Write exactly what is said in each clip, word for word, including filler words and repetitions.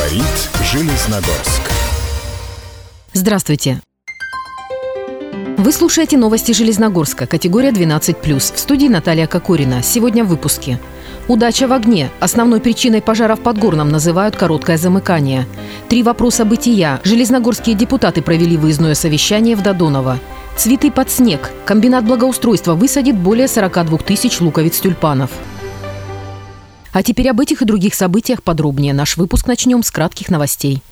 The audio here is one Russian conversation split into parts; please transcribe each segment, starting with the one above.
Говорит Железногорск. Здравствуйте. Вы слушаете новости Железногорска, категория двенадцать плюс. В студии Наталья Кокорина. Сегодня в выпуске. Удача в огне. Основной причиной пожара в Подгорном называют короткое замыкание. Три вопроса бытия. Железногорские депутаты провели выездное совещание в Додоново. Цветы под снег. Комбинат благоустройства высадит более сорок два тысяч луковиц тюльпанов. А теперь об этих и других событиях подробнее. Наш выпуск начнем с кратких новостей.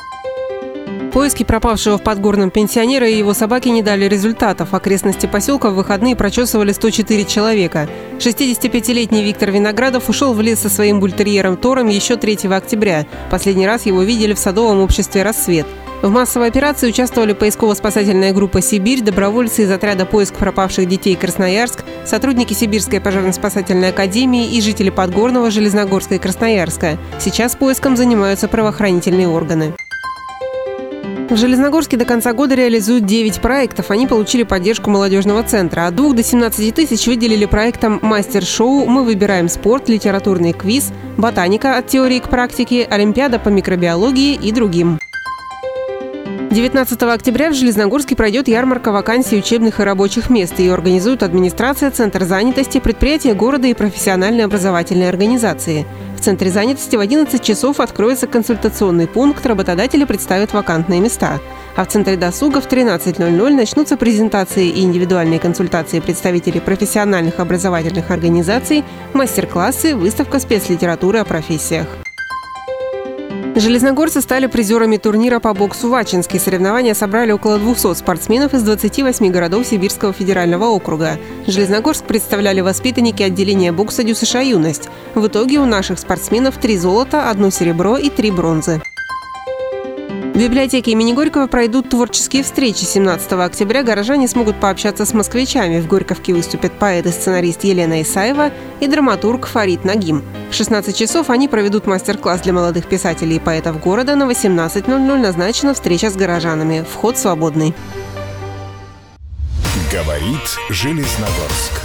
Поиски пропавшего в Подгорном пенсионера и его собаки не дали результатов. Окрестности поселка в выходные прочесывали сто четыре человека. шестидесятипятилетний Виктор Виноградов ушел в лес со своим бультерьером Тором еще третьего октября. Последний раз его видели в садовом обществе «Рассвет». В массовой операции участвовали поисково-спасательная группа «Сибирь», добровольцы из отряда «Поиск пропавших детей» Красноярск, сотрудники Сибирской пожарно-спасательной академии и жители Подгорного, Железногорска и Красноярска. Сейчас поиском занимаются правоохранительные органы. В Железногорске до конца года реализуют девять проектов. Они получили поддержку молодежного центра. От двух до семнадцати тысяч выделили проектам «Мастер-шоу», «Мы выбираем спорт», «Литературный квиз», «Ботаника от теории к практике», «Олимпиада по микробиологии» и другим. девятнадцатого октября в Железногорске пройдет ярмарка вакансий учебных и рабочих мест. Ее организуют администрация, Центр занятости, предприятия города и профессиональные образовательные организации. В Центре занятости в одиннадцать часов откроется консультационный пункт, работодатели представят вакантные места. А в Центре досуга в тринадцать ноль ноль начнутся презентации и индивидуальные консультации представителей профессиональных образовательных организаций, мастер-классы, выставка спецлитературы о профессиях. Железногорцы стали призерами турнира по боксу в Ачинске. Соревнования собрали около двухсот спортсменов из двадцати восьми городов Сибирского федерального округа. Железногорск представляли воспитанники отделения бокса ДЮСШ «Юность». В итоге у наших спортсменов три золота, одно серебро и три бронзы. В библиотеке имени Горького пройдут творческие встречи. семнадцатого октября горожане смогут пообщаться с москвичами. В Горьковке выступят поэт и сценарист Елена Исаева и драматург Фарид Нагим. В шестнадцать часов они проведут мастер-класс для молодых писателей и поэтов города. На восемнадцать ноль ноль назначена встреча с горожанами. Вход свободный. Говорит Железногорск.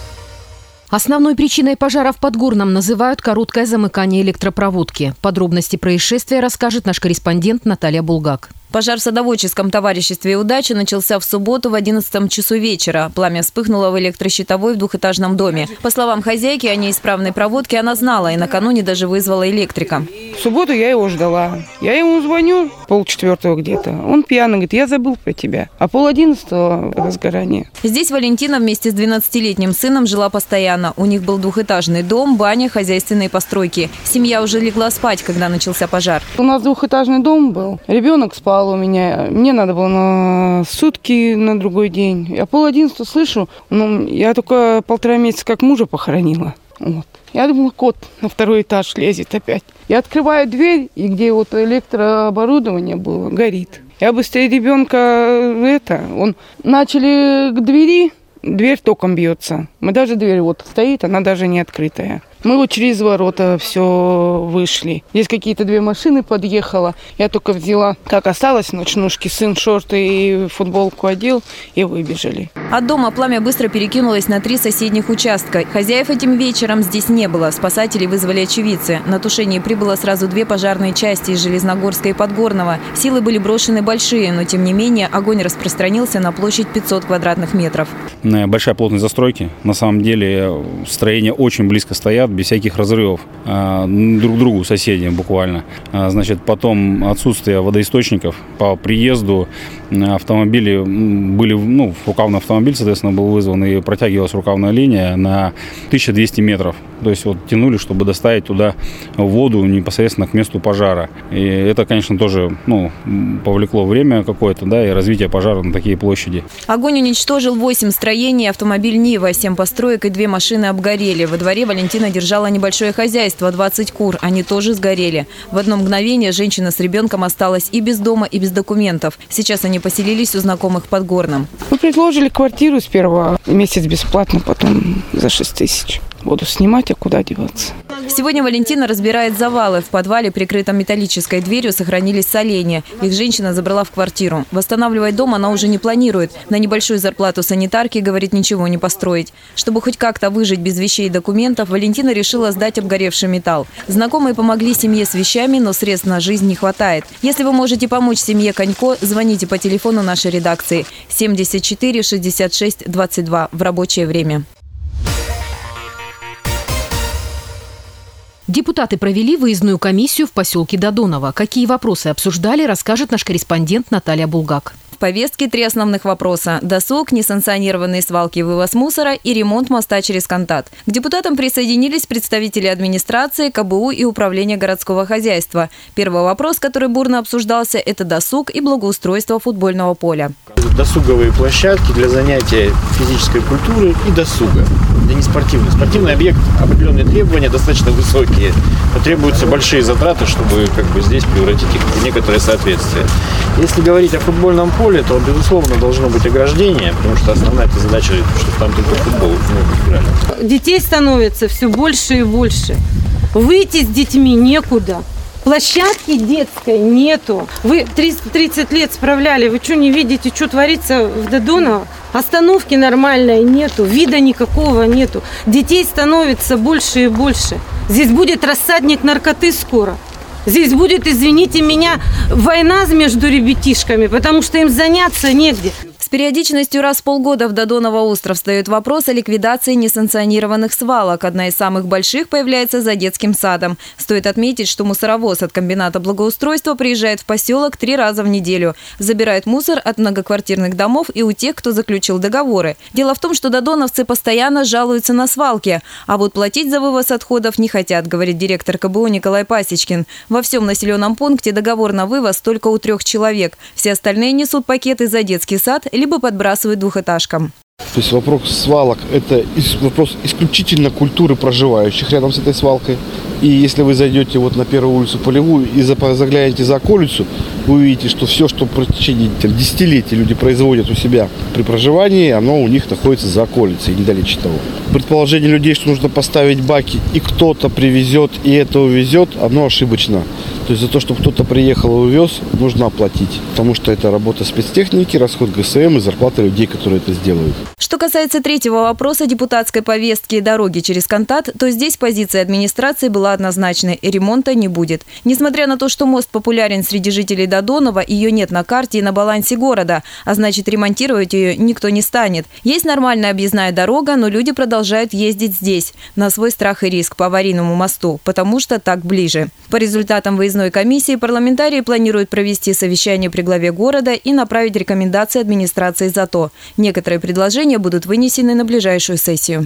Основной причиной пожара в Подгорном называют короткое замыкание электропроводки. Подробности происшествия расскажет наш корреспондент Наталья Булгак. Пожар в садоводческом товариществе «Удача» начался в субботу в одиннадцатом часу вечера. Пламя вспыхнуло в электрощитовой в двухэтажном доме. По словам хозяйки, о неисправной проводке она знала и накануне даже вызвала электрика. В субботу я его ждала. Я ему звоню полчетвертого где-то. Он пьяный, говорит: я забыл про тебя. А пол одиннадцатого возгорание. Здесь Валентина вместе с двенадцатилетним сыном жила постоянно. У них был двухэтажный дом, баня, хозяйственные постройки. Семья уже легла спать, когда начался пожар. У нас двухэтажный дом был. Ребенок спал у меня. Мне надо было на сутки на другой день. Я пол одиннадцатого слышу. Ну, я только полтора месяца как мужа похоронила. Вот. Я думала, кот на второй этаж лезет опять. Я открываю дверь, и где вот электрооборудование было, горит. Я быстрее ребенка, это, он начали к двери, дверь током бьется. Мы даже дверь вот стоит, она даже не открытая. Мы вот через ворота все вышли. Здесь какие-то две машины подъехала. Я только взяла, как осталось, ночнушки. Сын шорты и футболку одел, и выбежали. От дома пламя быстро перекинулось на три соседних участка. Хозяев этим вечером здесь не было. Спасатели вызвали очевидцы. На тушение прибыло сразу две пожарные части из Железногорска и Подгорного. Силы были брошены большие, но тем не менее огонь распространился на площадь пятьсот квадратных метров. Большая плотность застройки. На самом деле строения очень близко стоят, без всяких разрывов друг к другу, соседям буквально. Значит, потом отсутствие водоисточников. По приезду автомобили были, ну, рукавный автомобиль, соответственно, был вызван, и протягивалась рукавная линия на тысячу двести метров. То есть вот тянули, чтобы доставить туда воду непосредственно к месту пожара. И это, конечно, тоже, ну, повлекло время какое-то, да, и развитие пожара на такие площади. Огонь уничтожил восемь строений, автомобиль «Нива», семь построек и две машины обгорели. Во дворе Валентина держала небольшое хозяйство, двадцать кур. Они тоже сгорели. В одно мгновение женщина с ребенком осталась и без дома, и без документов. Сейчас они поселились у знакомых в Подгорном. Мы предложили квартиру с первого месяц бесплатно, потом за шесть тысяч. Буду снимать, а куда деваться? Сегодня Валентина разбирает завалы. В подвале, прикрытом металлической дверью, сохранились соленья. Их женщина забрала в квартиру. Восстанавливать дом она уже не планирует. На небольшую зарплату санитарки, говорит, ничего не построить. Чтобы хоть как-то выжить без вещей и документов, Валентина решила сдать обгоревший металл. Знакомые помогли семье с вещами, но средств на жизнь не хватает. Если вы можете помочь семье Конько, звоните по телефону нашей редакции семьдесят четыре шестьдесят шесть двадцать два в рабочее время. Депутаты провели выездную комиссию в поселке Додоново. Какие вопросы обсуждали, расскажет наш корреспондент Наталья Булгак. В повестке три основных вопроса – досуг, несанкционированные свалки и вывоз мусора и ремонт моста через Кантат. К депутатам присоединились представители администрации, ка бэ у и управления городского хозяйства. Первый вопрос, который бурно обсуждался – это досуг и благоустройство футбольного поля. Досуговые площадки для занятия физической культуры и досуга. Это не спортивный. Спортивный объект, определенные требования достаточно высокие. Но требуются большие затраты, чтобы как бы здесь превратить их в некоторое соответствие. Если говорить о футбольном поле, то, безусловно, должно быть ограждение, потому что основная эта задача, чтобы там только футбол ну, играли. Детей становится все больше и больше. Выйти с детьми некуда. Площадки детской нету. Вы тридцать лет справляли, вы что не видите, что творится в Додоново? Остановки нормальной нету, вида никакого нету. Детей становится больше и больше. Здесь будет рассадник наркоты скоро. Здесь будет, извините меня, война между ребятишками, потому что им заняться негде. С периодичностью раз в полгода в Додоново-остров встает вопрос о ликвидации несанкционированных свалок. Одна из самых больших появляется за детским садом. Стоит отметить, что мусоровоз от комбината благоустройства приезжает в поселок три раза в неделю. Забирает мусор от многоквартирных домов и у тех, кто заключил договоры. Дело в том, что додоновцы постоянно жалуются на свалки. А вот платить за вывоз отходов не хотят, говорит директор ка бэ у Николай Пасечкин. Во всем населенном пункте договор на вывоз только у трех человек. Все остальные несут пакеты за детский сад, либо подбрасывают двухэтажкам. То есть вопрос свалок – это вопрос исключительно культуры проживающих рядом с этой свалкой. И если вы зайдете вот на первую улицу Полевую и заглянете за околицу, вы увидите, что все, что в течение там, десятилетий люди производят у себя при проживании, оно у них находится за околицей, недалече того. Предположение людей, что нужно поставить баки, и кто-то привезет, и это увезет, оно ошибочно. То есть за то, что кто-то приехал и увез, нужно оплатить. Потому что это работа спецтехники, расход гэ эс эм и зарплата людей, которые это сделают. Что касается третьего вопроса депутатской повестки «Дороги через Кантат», то здесь позиция администрации была однозначной – ремонта не будет. Несмотря на то, что мост популярен среди жителей Додонова, ее нет на карте и на балансе города, а значит ремонтировать ее никто не станет. Есть нормальная объездная дорога, но люди продолжают ездить здесь, на свой страх и риск по аварийному мосту, потому что так ближе. По результатам выездной комиссии парламентарии планируют провести совещание при главе города и направить рекомендации администрации ЗАТО. Некоторые предложения будут вынесены на ближайшую сессию.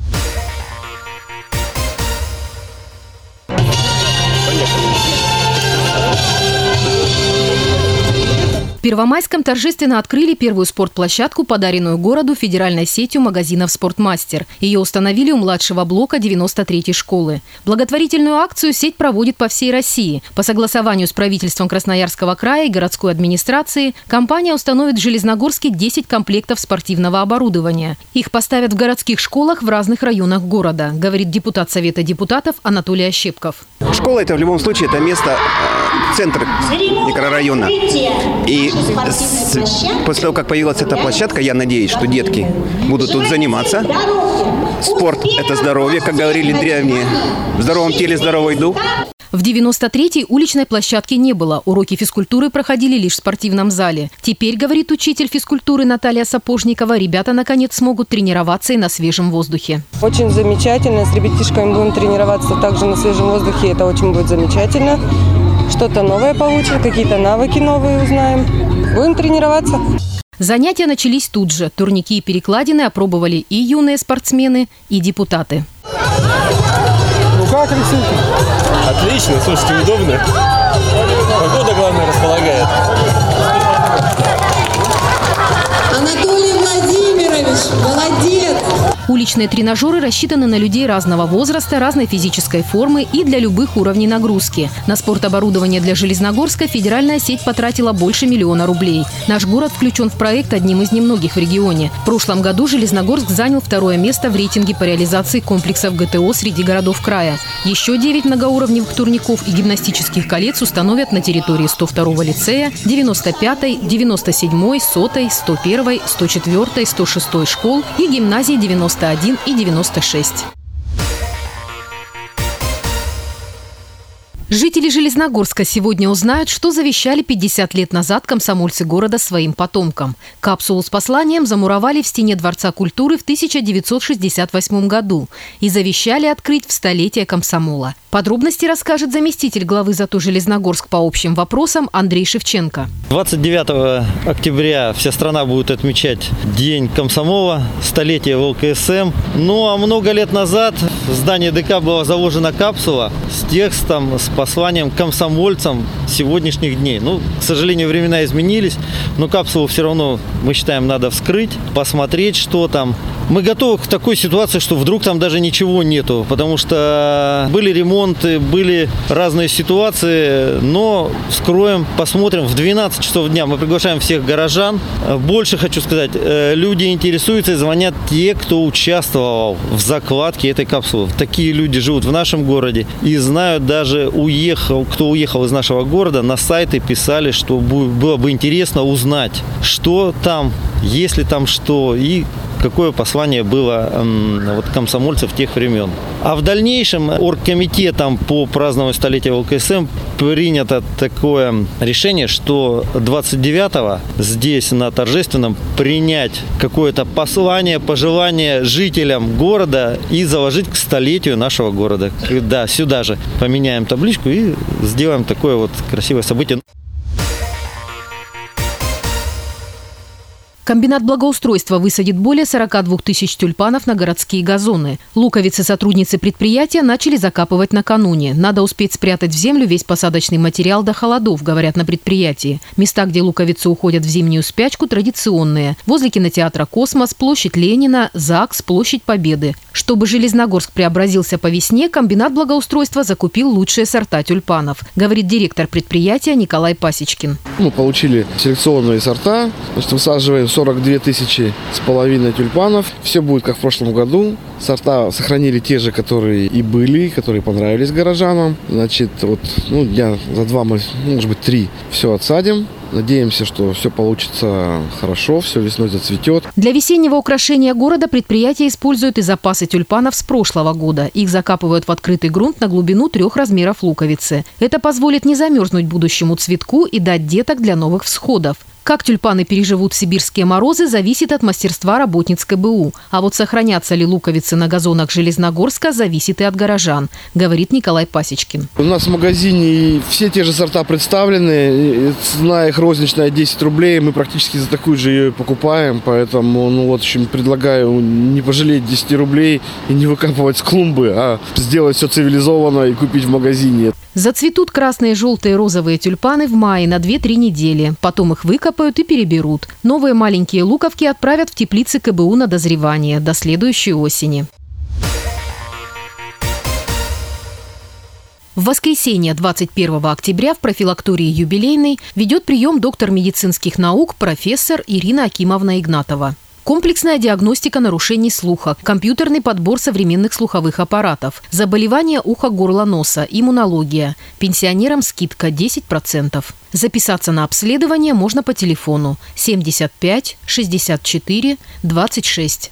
В Первомайском торжественно открыли первую спортплощадку, подаренную городу федеральной сетью магазинов «Спортмастер». Ее установили у младшего блока девяносто третьей школы. Благотворительную акцию сеть проводит по всей России. По согласованию с правительством Красноярского края и городской администрации компания установит в Железногорске десять комплектов спортивного оборудования. Их поставят в городских школах в разных районах города, говорит депутат Совета депутатов Анатолий Ощепков. Школа – это в любом случае это место, центр микрорайона. И с, после того, как появилась эта площадка, я надеюсь, что детки будут тут заниматься. Спорт – это здоровье, как говорили древние. В здоровом теле здоровый дух. В девяносто третьей уличной площадки не было. Уроки физкультуры проходили лишь в спортивном зале. Теперь, говорит учитель физкультуры Наталья Сапожникова, ребята наконец смогут тренироваться и на свежем воздухе. Очень замечательно. С ребятишками будем тренироваться также на свежем воздухе. Это очень будет замечательно. Что-то новое получим, какие-то навыки новые узнаем. Будем тренироваться. Занятия начались тут же. Турники и перекладины опробовали и юные спортсмены, и депутаты. Ну как, Алексей? Отлично, слушайте, удобно. Погода, главное, располагает. Анатолий Владимирович, молодец! Уличные тренажеры рассчитаны на людей разного возраста, разной физической формы и для любых уровней нагрузки. На спортоборудование для Железногорска федеральная сеть потратила больше миллиона рублей. Наш город включен в проект одним из немногих в регионе. В прошлом году Железногорск занял второе место в рейтинге по реализации комплексов ГТО среди городов края. Еще девять многоуровневых турников и гимнастических колец установят на территории сто второго лицея, девяносто пятой, девяносто седьмой, сотой, сто первой, сто четвёртой, сто шестой школ и гимназии девяносто один и девяносто шесть. Жители Железногорска сегодня узнают, что завещали пятьдесят лет назад комсомольцы города своим потомкам. Капсулу с посланием замуровали в стене Дворца культуры в тысяча девятьсот шестьдесят восьмом году и завещали открыть в столетие комсомола. Подробности расскажет заместитель главы ЗАТО Железногорск по общим вопросам Андрей Шевченко. двадцать девятого октября вся страна будет отмечать День комсомола, столетие ВЛКСМ. Ну а много лет назад в здании ДК была заложена капсула с текстом, с посланием комсомольцам сегодняшних дней. Ну, к сожалению, времена изменились, но капсулу все равно, мы считаем, надо вскрыть, посмотреть, что там. Мы готовы к такой ситуации, что вдруг там даже ничего нету, потому что были ремонты, были разные ситуации, но вскроем, посмотрим. В двенадцать часов дня мы приглашаем всех горожан. Больше хочу сказать, люди интересуются и звонят те, кто участвовал в закладке этой капсулы. Такие люди живут в нашем городе и знают даже, уехал, кто уехал из нашего города, на сайты писали, что было бы интересно узнать, что там, есть ли там что и какое послание было э, вот, комсомольцев тех времен. А в дальнейшем оргкомитетом по празднованию столетия ВЛКСМ принято такое решение, что двадцать девятого здесь на торжественном принять какое-то послание, пожелание жителям города и заложить к столетию нашего города. Да, сюда же поменяем табличку и сделаем такое вот красивое событие. Комбинат благоустройства высадит более сорока двух тысяч тюльпанов на городские газоны. Луковицы-сотрудницы предприятия начали закапывать накануне. Надо успеть спрятать в землю весь посадочный материал до холодов, говорят на предприятии. Места, где луковицы уходят в зимнюю спячку, традиционные. Возле кинотеатра «Космос», площадь Ленина, ЗАГС, площадь Победы. Чтобы Железногорск преобразился по весне, комбинат благоустройства закупил лучшие сорта тюльпанов, говорит директор предприятия Николай Пасечкин. Мы получили селекционные сорта, значит, высаживаем сорок две тысячи с половиной тюльпанов. Все будет как в прошлом году. Сорта сохранили те же, которые и были, которые понравились горожанам. Значит, вот, ну, дня за два, мы, может быть, три все отсадим. Надеемся, что все получится хорошо, все весной зацветет. Для весеннего украшения города предприятие использует и запасы тюльпанов с прошлого года. Их закапывают в открытый грунт на глубину трех размеров луковицы. Это позволит не замерзнуть будущему цветку и дать деток для новых всходов. Как тюльпаны переживут сибирские морозы, зависит от мастерства работниц ка бэ у. А вот сохранятся ли луковицы на газонах Железногорска, зависит и от горожан, говорит Николай Пасечкин. У нас в магазине все те же сорта представлены. Цена их розничная десять рублей. Мы практически за такую же ее покупаем. Поэтому, ну вот, в общем, предлагаю не пожалеть десять рублей и не выкапывать с клумбы, а сделать все цивилизованно и купить в магазине. Зацветут красные, желтые, розовые тюльпаны в мае на две-три недели. Потом их выкопают и переберут. Новые маленькие луковки отправят в теплицы ка бэ у на дозревание до следующей осени. В воскресенье двадцать первого октября в профилактории «Юбилейный» ведет прием доктор медицинских наук профессор Ирина Акимовна Игнатова. Комплексная диагностика нарушений слуха, компьютерный подбор современных слуховых аппаратов, заболевания уха, горла, носа, иммунология. Пенсионерам скидка десять процентов. Записаться на обследование можно по телефону семьдесят пять шестьдесят четыре двадцать шесть.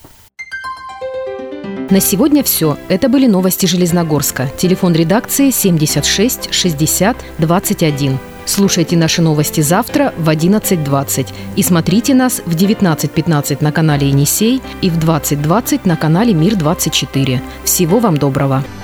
На сегодня все. Это были новости Железногорска. Телефон редакции семьдесят шесть шестьдесят двадцать один. Слушайте наши новости завтра в одиннадцать двадцать. И смотрите нас в девятнадцать пятнадцать на канале «Енисей» и в двадцать двадцать на канале «Мир двадцать четыре». Всего вам доброго!